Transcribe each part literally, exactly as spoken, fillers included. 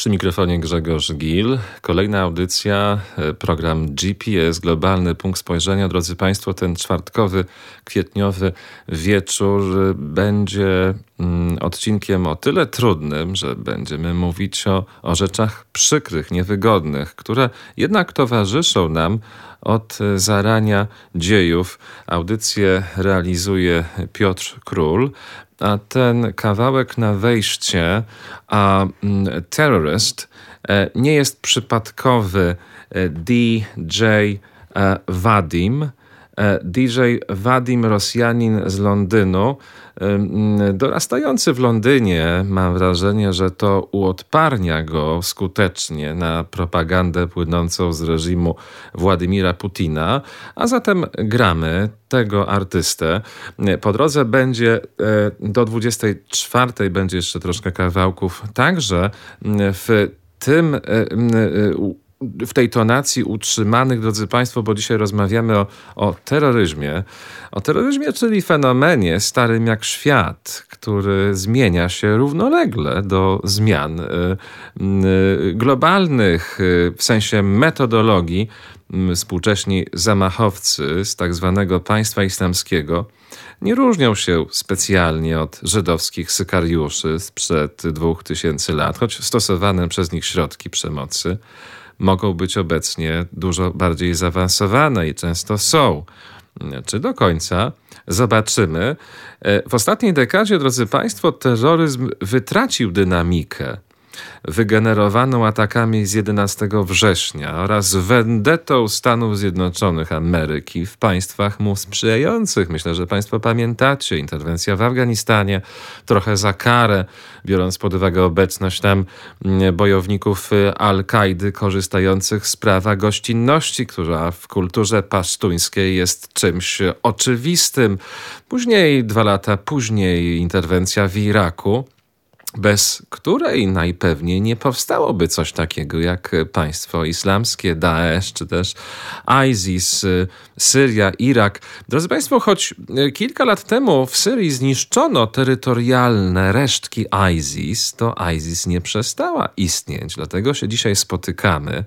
Przy mikrofonie Grzegorz Gil. Kolejna audycja, program G P S, Globalny Punkt Spojrzenia. Drodzy Państwo, ten czwartkowy, kwietniowy wieczór będzie odcinkiem o tyle trudnym, że będziemy mówić o, o rzeczach przykrych, niewygodnych, które jednak towarzyszą nam od zarania dziejów. Audycję realizuje Piotr Król, a ten kawałek na wejście, a Terrorist, nie jest przypadkowy. D J Vadim, D J Vadim, Rosjanin z Londynu, dorastający w Londynie. Mam wrażenie, że to uodparnia go skutecznie na propagandę płynącą z reżimu Władimira Putina. A zatem gramy tego artystę. Po drodze będzie do dwudziestej czwartej będzie jeszcze troszkę kawałków. Także w tym w tej tonacji utrzymanych, drodzy Państwo, bo dzisiaj rozmawiamy o, o terroryzmie. O terroryzmie, czyli fenomenie starym jak świat, który zmienia się równolegle do zmian y, y, globalnych y, w sensie metodologii. Współcześni zamachowcy z tak zwanego państwa islamskiego nie różnią się specjalnie od żydowskich sykariuszy sprzed dwóch tysięcy lat, choć stosowane przez nich środki przemocy mogą być obecnie dużo bardziej zaawansowane i często są. Czy do końca? Zobaczymy. W ostatniej dekadzie, drodzy Państwo, terroryzm wytracił dynamikę wygenerowaną atakami z jedenastego września oraz wendetą Stanów Zjednoczonych Ameryki w państwach mu sprzyjających. Myślę, że Państwo pamiętacie interwencja w Afganistanie, trochę za karę, biorąc pod uwagę obecność tam bojowników Al-Kaidy korzystających z prawa gościnności, która w kulturze pasztuńskiej jest czymś oczywistym. Później, dwa lata później, interwencja w Iraku, bez której najpewniej nie powstałoby coś takiego jak państwo islamskie, Daesh, czy też ISIS, Syria, Irak. Drodzy Państwo, choć kilka lat temu w Syrii zniszczono terytorialne resztki ISIS, to ISIS nie przestała istnieć. Dlatego się dzisiaj spotykamy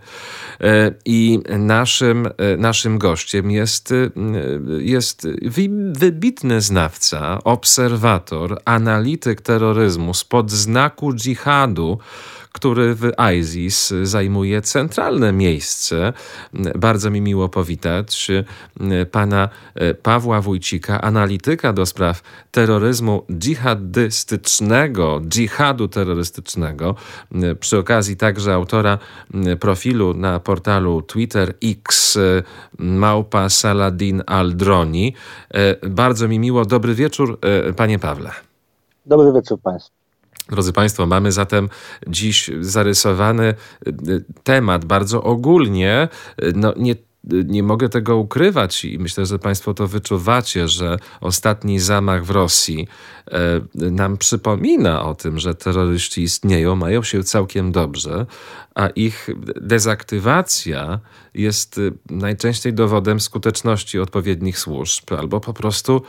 i naszym, naszym gościem jest, jest wybitny znawca, obserwator, analityk terroryzmu spod znaku dżihadu, który w ISIS zajmuje centralne miejsce. Bardzo mi miło powitać pana Pawła Wójcika, analityka do spraw terroryzmu dżihadystycznego, dżihadu terrorystycznego. Przy okazji także autora profilu na portalu Twitter X małpa Saladin Aldroni. Bardzo mi miło. Dobry wieczór, panie Pawle. Dobry wieczór państwu. Drodzy Państwo, mamy zatem dziś zarysowany temat bardzo ogólnie. No, nie, nie mogę tego ukrywać i myślę, że Państwo to wyczuwacie, że ostatni zamach w Rosji e, nam przypomina o tym, że terroryści istnieją, mają się całkiem dobrze, a ich dezaktywacja jest najczęściej dowodem skuteczności odpowiednich służb albo po prostu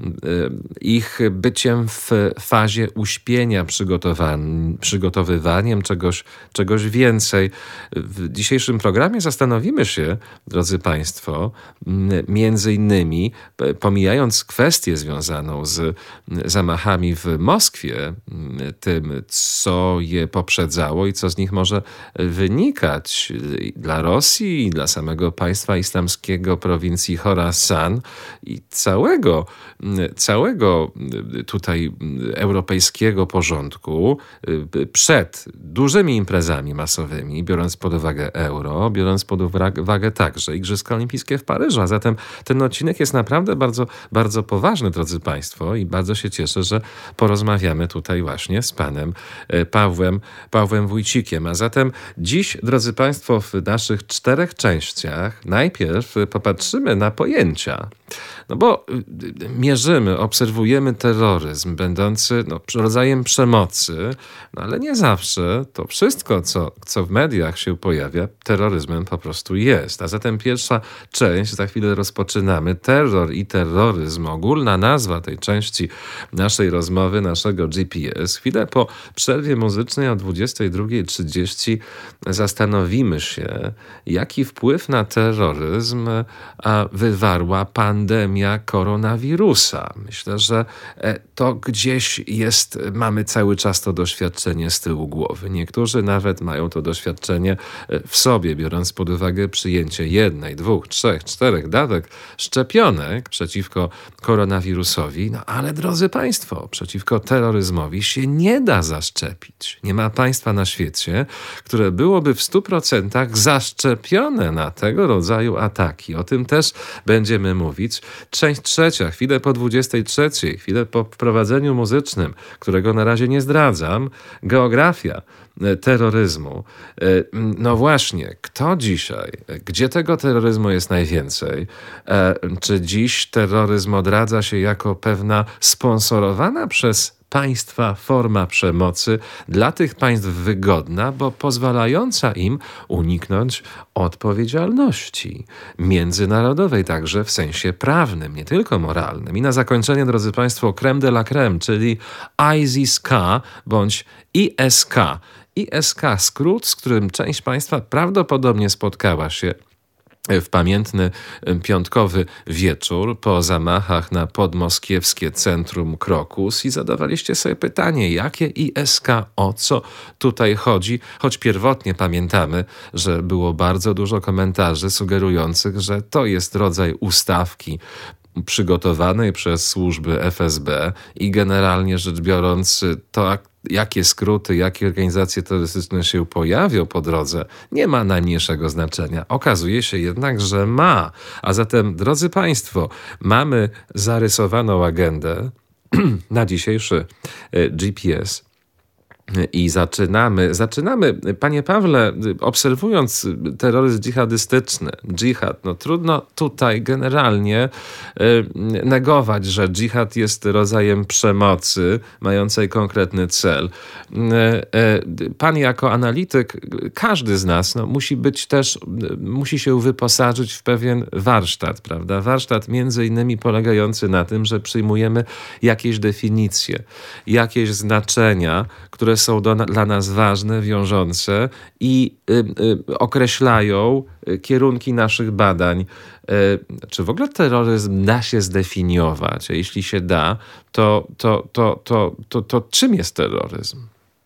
ich byciem w fazie uśpienia, przygotowywaniem czegoś, czegoś więcej. W dzisiejszym programie zastanowimy się, drodzy Państwo, między innymi, pomijając kwestię związaną z zamachami w Moskwie, tym, co je poprzedzało i co z nich może wynikać dla Rosji i dla samego państwa islamskiego, prowincji Chorasan i całego, całego tutaj europejskiego porządku przed dużymi imprezami masowymi, biorąc pod uwagę euro, biorąc pod uwagę także Igrzyska Olimpijskie w Paryżu. A zatem ten odcinek jest naprawdę bardzo, bardzo poważny, drodzy Państwo, i bardzo się cieszę, że porozmawiamy tutaj właśnie z panem Pawłem, Pawłem Wójcikiem. A zatem dziś, drodzy Państwo, w naszych czterech częściach najpierw popatrzymy na pojęcia, No bo mierzymy, obserwujemy terroryzm będący no, rodzajem przemocy, no ale nie zawsze to wszystko, co, co w mediach się pojawia, terroryzmem po prostu jest. A zatem pierwsza część, za chwilę rozpoczynamy. Terror i terroryzm, ogólna nazwa tej części naszej rozmowy, naszego G P S. Chwilę po przerwie muzycznej o dwudziestej drugiej trzydzieści zastanowimy się, jaki wpływ na terroryzm wywarła pandemia koronawirusa. Myślę, że to gdzieś jest, mamy cały czas to doświadczenie z tyłu głowy. Niektórzy nawet mają to doświadczenie w sobie, biorąc pod uwagę przyjęcie jednej, dwóch, trzech, czterech dawek szczepionek przeciwko koronawirusowi. No ale drodzy Państwo, przeciwko terroryzmowi się nie da zaszczepić. Nie ma państwa na świecie, które byłoby w stu procentach zaszczepione na tego rodzaju ataki. O tym też będziemy mówić. Część trzecia, chwilę po dwudziestej trzeciej, chwilę po wprowadzeniu muzycznym, którego na razie nie zdradzam. Geografia terroryzmu. No właśnie, kto dzisiaj, gdzie tego terroryzmu jest najwięcej? Czy dziś terroryzm odradza się jako pewna sponsorowana przez państwa forma przemocy dla tych państw wygodna, bo pozwalająca im uniknąć odpowiedzialności międzynarodowej, także w sensie prawnym, nie tylko moralnym. I na zakończenie, drodzy Państwo, crème de la crème, czyli ISIS-K bądź I S K. I S K, skrót, z którym część Państwa prawdopodobnie spotkała się w pamiętny piątkowy wieczór po zamachach na podmoskiewskie centrum Krokus i zadawaliście sobie pytanie, jakie I S K, o co tutaj chodzi, choć pierwotnie pamiętamy, że było bardzo dużo komentarzy sugerujących, że to jest rodzaj ustawki przygotowanej przez służby F S B i generalnie rzecz biorąc to, jakie skróty, jakie organizacje terrorystyczne się pojawią po drodze, nie ma najmniejszego znaczenia. Okazuje się jednak, że ma. A zatem, drodzy Państwo, mamy zarysowaną agendę na dzisiejszy G P S. I zaczynamy, zaczynamy, panie Pawle, obserwując terroryzm dżihadystyczny, dżihad, no trudno tutaj generalnie negować, że dżihad jest rodzajem przemocy mającej konkretny cel. Pan jako analityk, każdy z nas no, musi być też, musi się wyposażyć w pewien warsztat, prawda? Warsztat między innymi polegający na tym, że przyjmujemy jakieś definicje, jakieś znaczenia, które są do, dla nas ważne, wiążące i y, y, określają kierunki naszych badań. Y, czy w ogóle terroryzm da się zdefiniować? A jeśli się da, to, to, to, to, to, to czym jest terroryzm?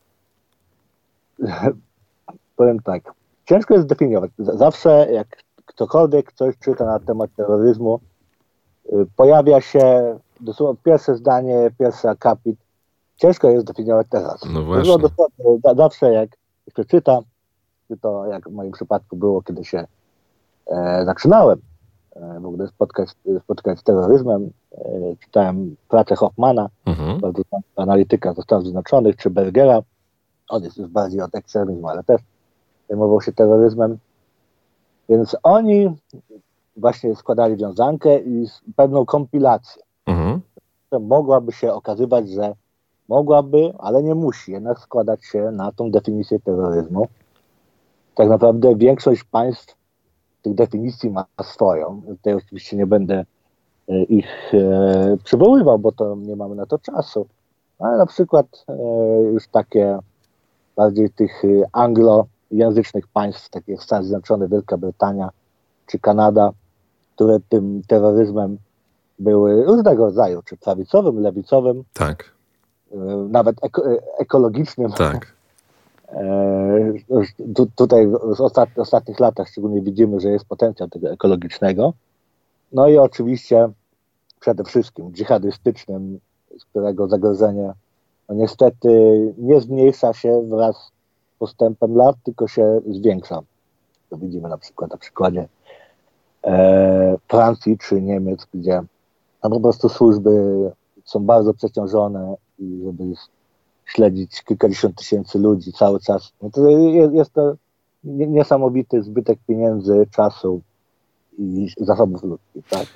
Powiem tak. Ciężko jest zdefiniować. Zawsze jak ktokolwiek coś czyta na temat terroryzmu, y, pojawia się dosłownie pierwsze zdanie, pierwszy akapit. Ciężko jest definiować teraz. No właśnie. Zawsze jak przeczytam, czy to jak w moim przypadku było, kiedy się e, zaczynałem e, w ogóle spotkać, spotkać z terroryzmem, e, czytałem pracę Hoffmana, mhm. bardzo analityka ze Stanów Zjednoczonych, czy Bergera. On jest już bardziej od ekstremizmu, ale też zajmował się terroryzmem. Więc oni właśnie składali wiązankę i pewną kompilację. Mhm. Mogłaby się okazywać, że mogłaby, ale nie musi jednak składać się na tą definicję terroryzmu. Tak naprawdę większość państw tych definicji ma swoją. Tutaj oczywiście nie będę ich e, przywoływał, bo to nie mamy na to czasu. Ale na przykład e, już takie bardziej tych anglojęzycznych państw, takie jak Stany Zjednoczone, Wielka Brytania czy Kanada, które tym terroryzmem były różnego rodzaju, czy prawicowym, lewicowym. Tak. Nawet eko, ekologicznym. Tak. E, tu, tutaj w ostat, ostatnich latach szczególnie widzimy, że jest potencjał tego ekologicznego. No i oczywiście przede wszystkim dżihadystycznym, z którego zagrożenie no niestety nie zmniejsza się wraz z postępem lat, tylko się zwiększa. To widzimy na przykład na przykładzie e, Francji czy Niemiec, gdzie no po prostu służby są bardzo przeciążone i żeby śledzić kilkadziesiąt tysięcy ludzi cały czas. No to jest, jest to niesamowity zbytek pieniędzy, czasu i zasobów ludzkich. Tak?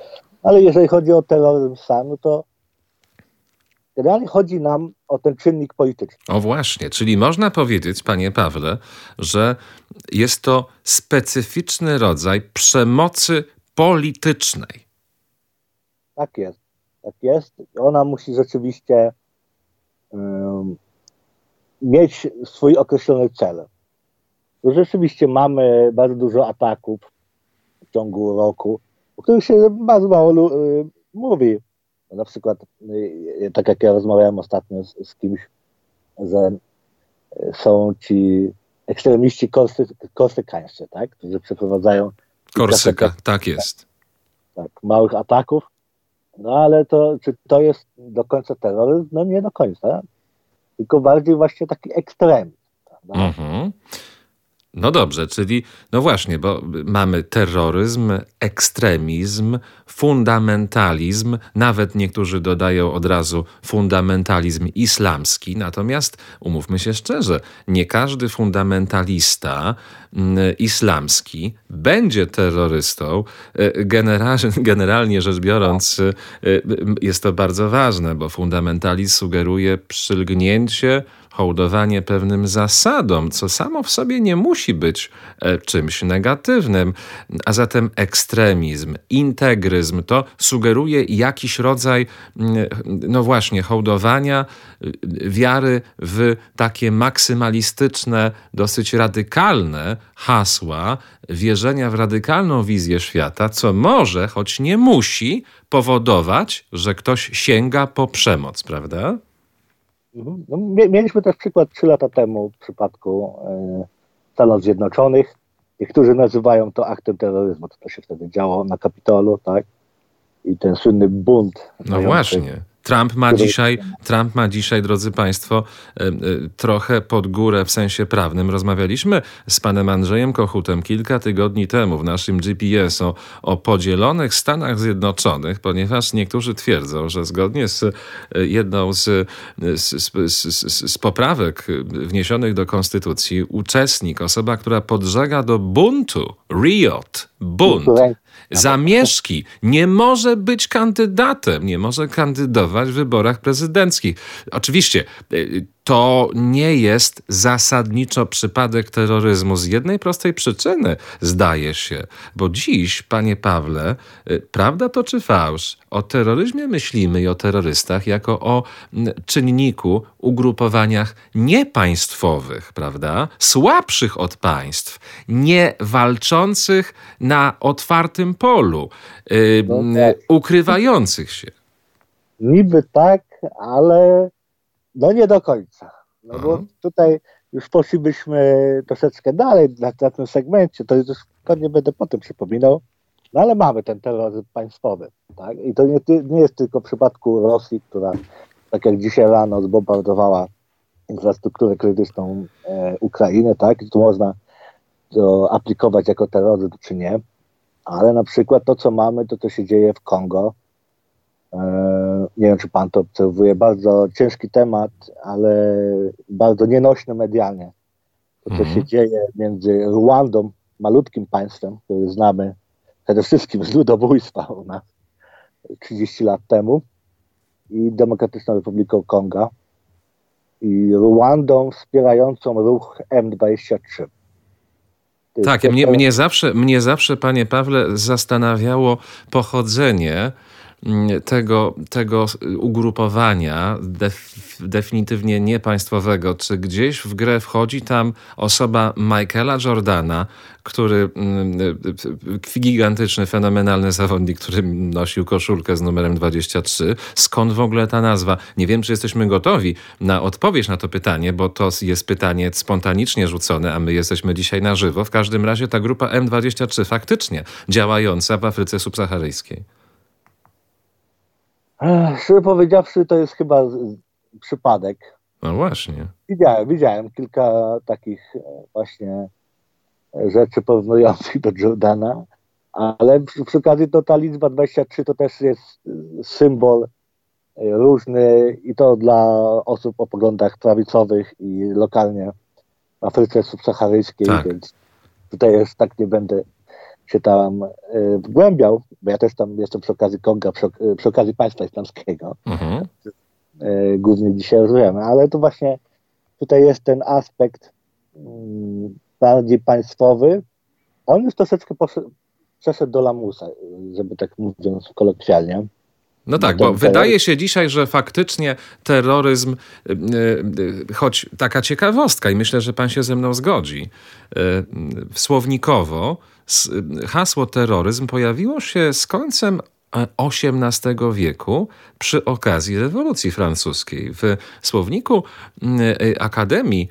Ale jeżeli chodzi o terroryzm sam, no to generalnie chodzi nam o ten czynnik polityczny. O właśnie, czyli można powiedzieć, panie Pawle, że jest to specyficzny rodzaj przemocy politycznej. Tak jest, tak jest. Ona musi rzeczywiście um, mieć swój określony cel. Bo rzeczywiście mamy bardzo dużo ataków w ciągu roku, o których się bardzo mało y, mówi. Na przykład, y, tak jak ja rozmawiałem ostatnio z, z kimś, że y, są ci ekstremiści korsy, korsykańscy, tak? Którzy przeprowadzają... Korsyka, tak jest. Tak, małych ataków. No ale to, czy to jest do końca terroryzm? No nie do końca. Tylko bardziej właśnie taki ekstremizm. Mhm. No dobrze, czyli no właśnie, bo mamy terroryzm, ekstremizm, fundamentalizm, nawet niektórzy dodają od razu fundamentalizm islamski, natomiast umówmy się szczerze, nie każdy fundamentalista islamski będzie terrorystą. Generalnie, generalnie rzecz biorąc, jest to bardzo ważne, bo fundamentalizm sugeruje przylgnięcie, hołdowanie pewnym zasadom, co samo w sobie nie musi być e, czymś negatywnym. A zatem ekstremizm, integryzm to sugeruje jakiś rodzaj, no właśnie, hołdowania, wiary w takie maksymalistyczne, dosyć radykalne hasła, wierzenia w radykalną wizję świata, co może, choć nie musi, powodować, że ktoś sięga po przemoc, prawda? No, mieliśmy też przykład trzy lata temu w przypadku e, Stanów Zjednoczonych. Niektórzy nazywają to aktem terroryzmu, to, to się wtedy działo na Kapitolu, tak? I ten słynny bunt. No właśnie. Trump ma dzisiaj, Trump ma dzisiaj, drodzy państwo, trochę pod górę w sensie prawnym. Rozmawialiśmy z panem Andrzejem Kochutem kilka tygodni temu w naszym G P S o, o podzielonych Stanach Zjednoczonych, ponieważ niektórzy twierdzą, że zgodnie z jedną z, z, z, z poprawek wniesionych do konstytucji uczestnik, osoba, która podżega do buntu, riot, bunt, zamieszki, nie może być kandydatem, nie może kandydować w wyborach prezydenckich. Oczywiście to nie jest zasadniczo przypadek terroryzmu z jednej prostej przyczyny, zdaje się. Bo dziś, panie Pawle, prawda to czy fałsz, o terroryzmie myślimy i o terrorystach jako o czynniku, ugrupowaniach niepaństwowych, prawda? Słabszych od państw, nie walczących na otwartym polu, yy, no tak. ukrywających się. Niby tak, ale no nie do końca. No Aha. bo tutaj już poszlibyśmy troszeczkę dalej na, na tym segmencie, to już nie będę potem przypominał, no ale mamy ten terroryzm państwowy, tak? I to nie, nie jest tylko w przypadku Rosji, która tak jak dzisiaj rano zbombardowała infrastrukturę krytyczną e, Ukrainy, tak? I tu można to aplikować jako terroryzm czy nie, ale na przykład to, co mamy, to co się dzieje w Kongo. Nie wiem, czy pan to obserwuje. Bardzo ciężki temat, ale bardzo nienośny medialnie. To, co mm. się dzieje między Rwandą, malutkim państwem, które znamy przede wszystkim z ludobójstwa u nas trzydzieści lat temu, i Demokratyczną Republiką Konga, i Rwandą wspierającą ruch M dwadzieścia trzy. Tak, mnie, mnie, zawsze, mnie zawsze, panie Pawle, zastanawiało pochodzenie tego, tego ugrupowania def, definitywnie niepaństwowego. Czy gdzieś w grę wchodzi tam osoba Michaela Jordana, który gigantyczny, fenomenalny zawodnik, który nosił koszulkę z numerem dwadzieścia trzy. Skąd w ogóle ta nazwa? Nie wiem, czy jesteśmy gotowi na odpowiedź na to pytanie, bo to jest pytanie spontanicznie rzucone, a my jesteśmy dzisiaj na żywo. W każdym razie ta grupa M dwadzieścia trzy faktycznie działająca w Afryce subsaharyjskiej. Szczerze powiedziawszy, to jest chyba przypadek. No właśnie. Widziałem, widziałem kilka takich właśnie rzeczy porównujących do Jordana, ale przy, przy okazji to ta liczba dwadzieścia trzy to też jest symbol różny i to dla osób o poglądach prawicowych i lokalnie w Afryce subsaharyjskiej, tak. Więc tutaj już tak nie będę się tam y, wgłębiał, bo ja też tam jestem przy okazji Konga, przy, y, przy okazji państwa islamskiego, mhm. y, głównie dzisiaj rozmawiamy, ale to właśnie tutaj jest ten aspekt y, bardziej państwowy. On już troszeczkę poszedł, przeszedł do lamusa, żeby tak mówiąc kolokwialnie. No tak, bo wydaje się dzisiaj, że faktycznie terroryzm, choć taka ciekawostka i myślę, że pan się ze mną zgodzi, słownikowo hasło terroryzm pojawiło się z końcem osiemnastego wieku przy okazji rewolucji francuskiej. W słowniku Akademii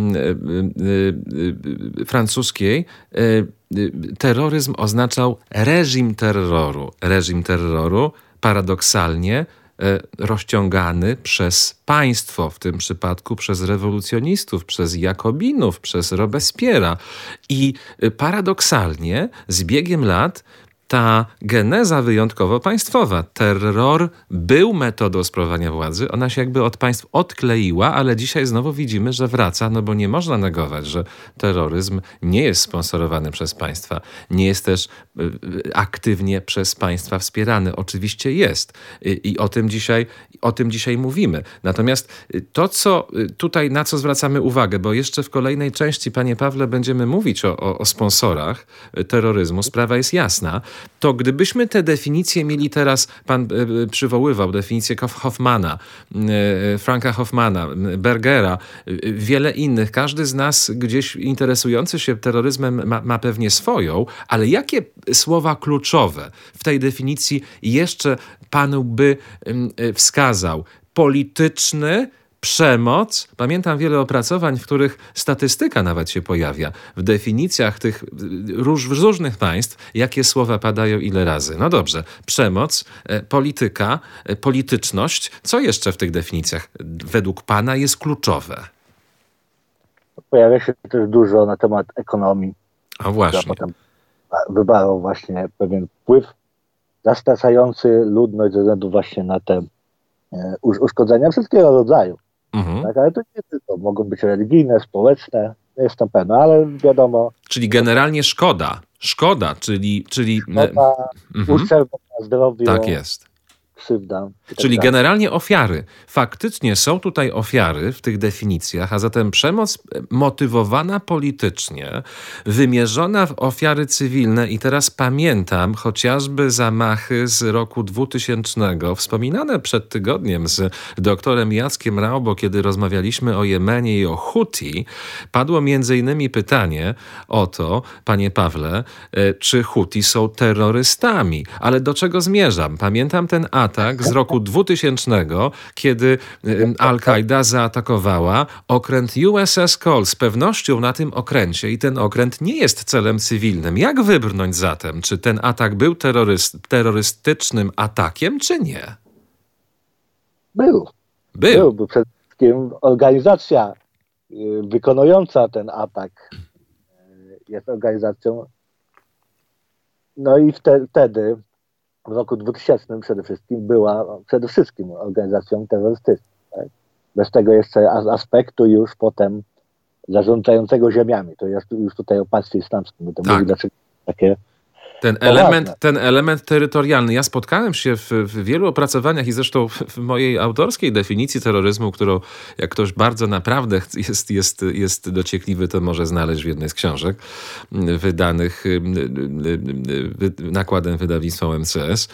Francuskiej terroryzm oznaczał reżim terroru. Reżim terroru paradoksalnie rozciągany przez państwo, w tym przypadku przez rewolucjonistów, przez Jakobinów, przez Robespiera. I paradoksalnie z biegiem lat ta geneza wyjątkowo państwowa. Terror był metodą sprawowania władzy. Ona się jakby od państw odkleiła, ale dzisiaj znowu widzimy, że wraca, no bo nie można negować, że terroryzm nie jest sponsorowany przez państwa. Nie jest też aktywnie przez państwa wspierany. Oczywiście jest. I o tym dzisiaj, o tym dzisiaj mówimy. Natomiast to, co tutaj, na co zwracamy uwagę, bo jeszcze w kolejnej części, panie Pawle, będziemy mówić o, o, o sponsorach terroryzmu. Sprawa jest jasna. To gdybyśmy te definicje mieli teraz, pan y, przywoływał definicję Hoffmana, y, Franka Hoffmana, Bergera, y, wiele innych. Każdy z nas gdzieś interesujący się terroryzmem ma, ma pewnie swoją, ale jakie słowa kluczowe w tej definicji jeszcze panu by y, wskazał? Polityczny, przemoc. Pamiętam wiele opracowań, w których statystyka nawet się pojawia. W definicjach tych róż, różnych państw, jakie słowa padają ile razy. No dobrze. Przemoc, polityka, polityczność. Co jeszcze w tych definicjach według pana jest kluczowe? Pojawia się też dużo na temat ekonomii. A właśnie. Potem wywarł właśnie pewien wpływ zastraszający ludność ze względu właśnie na te uszkodzenia wszystkiego rodzaju. Mhm. Tak, ale to nie tylko. Mogą być religijne, społeczne, nie jestem pewny, ale wiadomo. Czyli generalnie szkoda. Szkoda, czyli... czyli... Szkoda, mhm. uszczerbek na zdrowiu. Tak jest. Krzywda. Czyli generalnie ofiary. Faktycznie są tutaj ofiary w tych definicjach, a zatem przemoc motywowana politycznie, wymierzona w ofiary cywilne i teraz pamiętam chociażby zamachy z roku dwutysięcznego, wspominane przed tygodniem z doktorem Jackiem Raubo, kiedy rozmawialiśmy o Jemenie i o Huti, padło między innymi pytanie o to, panie Pawle, czy Huti są terrorystami. Ale do czego zmierzam? Pamiętam ten atak z roku dwutysięcznego, kiedy Al-Kaida zaatakowała okręt U S S Cole. Z pewnością na tym okręcie i ten okręt nie jest celem cywilnym. Jak wybrnąć zatem? Czy ten atak był terroryst, terrorystycznym atakiem, czy nie? Był. Był. Był, był przede wszystkim organizacja wykonująca ten atak jest organizacją. No i wtedy w roku dwutysięcznym przede wszystkim była przede wszystkim organizacją terrorystyczną. Tak? Bez tego jeszcze aspektu już potem zarządzającego ziemiami. To jest już tutaj o państwie islamskim. To tak. mówi, dlaczego takie Ten element, ten element terytorialny. Ja spotkałem się w, w wielu opracowaniach i zresztą w, w mojej autorskiej definicji terroryzmu, którą jak ktoś bardzo naprawdę jest, jest, jest dociekliwy, to może znaleźć w jednej z książek wydanych nakładem wydawnictwa O M C S.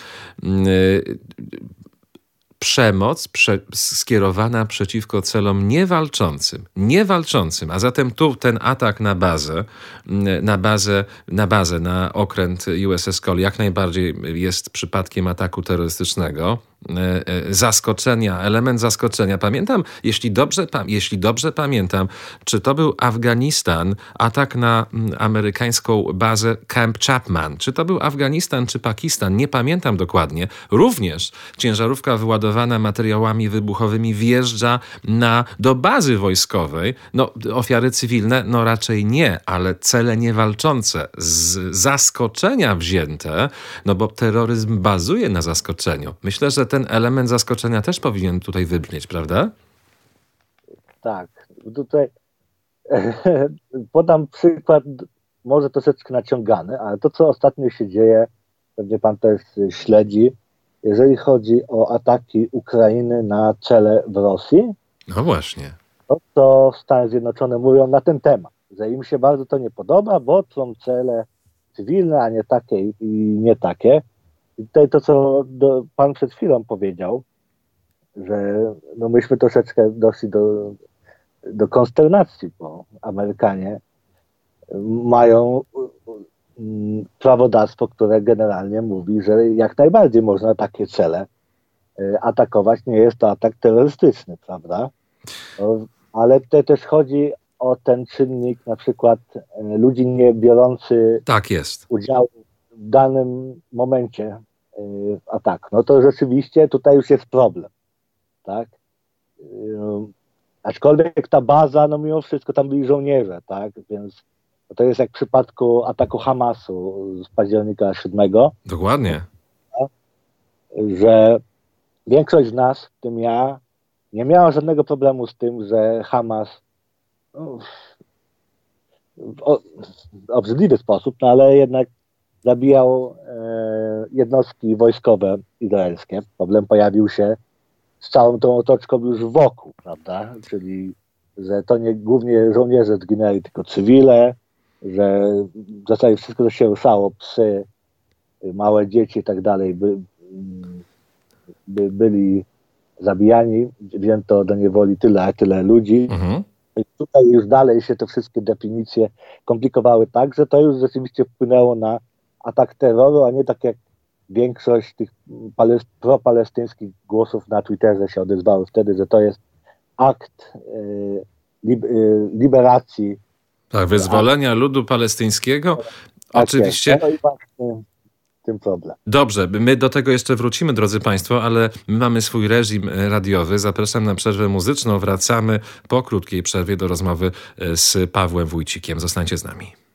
Przemoc prze, skierowana przeciwko celom niewalczącym. Niewalczącym. A zatem tu ten atak na bazę, na bazę, na bazę, na okręt U S S Cole jak najbardziej jest przypadkiem ataku terrorystycznego. Zaskoczenia, element zaskoczenia. Pamiętam, jeśli dobrze, jeśli dobrze pamiętam, czy to był Afganistan, atak na amerykańską bazę Camp Chapman. Czy to był Afganistan, czy Pakistan? Nie pamiętam dokładnie. Również ciężarówka wyładowana materiałami wybuchowymi wjeżdża na, do bazy wojskowej. No, ofiary cywilne, no raczej nie, ale cele niewalczące, z zaskoczenia wzięte, no bo terroryzm bazuje na zaskoczeniu. Myślę, że ten element zaskoczenia też powinien tutaj wybrzmieć, prawda? Tak. Tutaj podam przykład może troszeczkę naciągany, ale to, co ostatnio się dzieje, pewnie pan też śledzi, jeżeli chodzi o ataki Ukrainy na cele w Rosji, no właśnie. to, co Stany Zjednoczone mówią na ten temat, że im się bardzo to nie podoba, bo są cele cywilne, a nie takie i nie takie. I tutaj to, co do, pan przed chwilą powiedział, że no myśmy troszeczkę doszli do, do konsternacji, bo Amerykanie mają prawodawstwo, które generalnie mówi, że jak najbardziej można takie cele atakować. Nie jest to atak terrorystyczny, prawda? No, ale tutaj też chodzi o ten czynnik na przykład ludzi nie biorący tak jest. udziału w danym momencie w ataku. No to rzeczywiście tutaj już jest problem, tak? Aczkolwiek ta baza, no mimo wszystko tam byli żołnierze, tak? Więc to jest jak w przypadku ataku Hamasu z października siódmego. Dokładnie. Że większość z nas, w tym ja, nie miała żadnego problemu z tym, że Hamas no, w, o, w obrzydliwy sposób, no ale jednak zabijał e, jednostki wojskowe izraelskie. Problem pojawił się z całą tą otoczką już wokół, prawda? Czyli, że to nie głównie żołnierze zginęli, tylko cywile, że w zasadzie wszystko, co się ruszało, psy, małe dzieci i tak dalej, by, by byli zabijani, wzięto do niewoli tyle, a tyle ludzi. Mhm. I tutaj już dalej się te wszystkie definicje komplikowały tak, że to już rzeczywiście wpłynęło na atak terroru, a nie tak jak większość tych palest- propalestyńskich głosów na Twitterze się odezwały wtedy, że to jest akt y, lib- y, liberacji. Tak, wyzwolenia ludu palestyńskiego. Tak Oczywiście. Jest. No i właśnie tym problem. Dobrze, my do tego jeszcze wrócimy, drodzy Państwo, ale my mamy swój reżim radiowy. Zapraszam na przerwę muzyczną. Wracamy po krótkiej przerwie do rozmowy z Pawłem Wójcikiem. Zostańcie z nami.